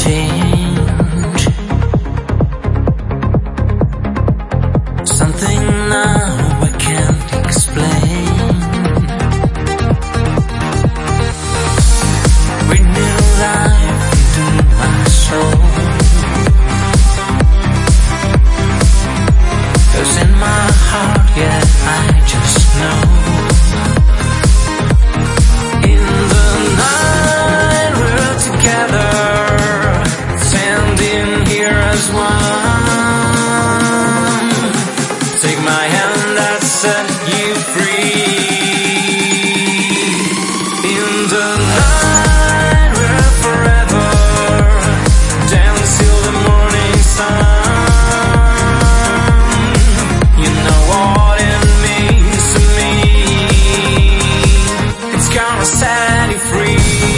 change. Something now I can't explain. With new life into my soul. 'Cause in my heart, yeah, I just know. In the night we're together, standing here as one. Take my hand that set you free. In the night we're forever, dance till the morning sun. You know what it means to me. It's gonna set you free.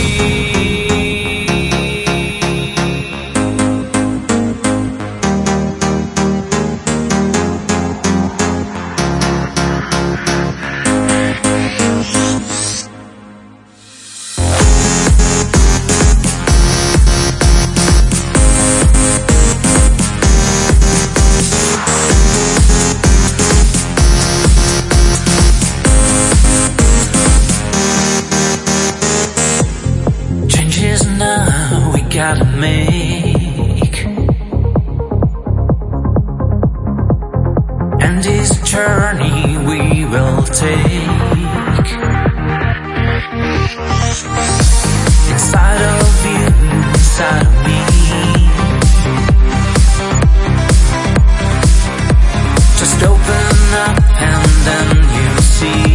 Changes now we gotta make, and this journey we will take. Inside of you, inside of me. Just open up and then you see.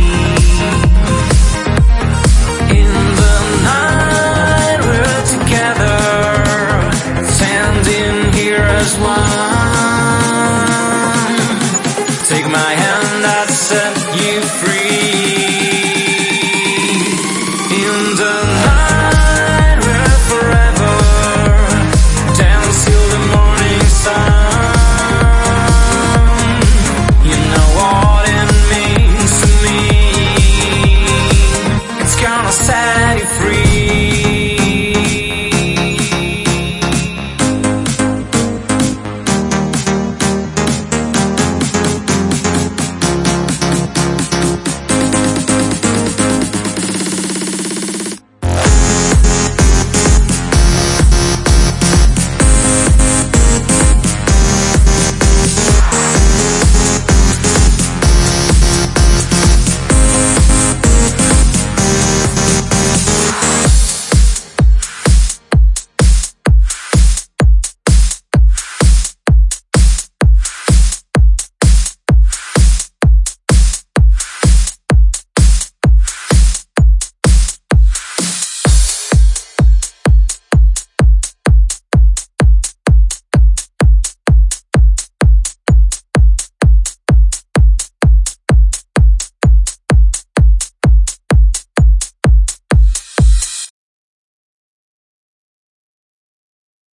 In the night we're together, standing here as one. Take my hand that set you free. In the night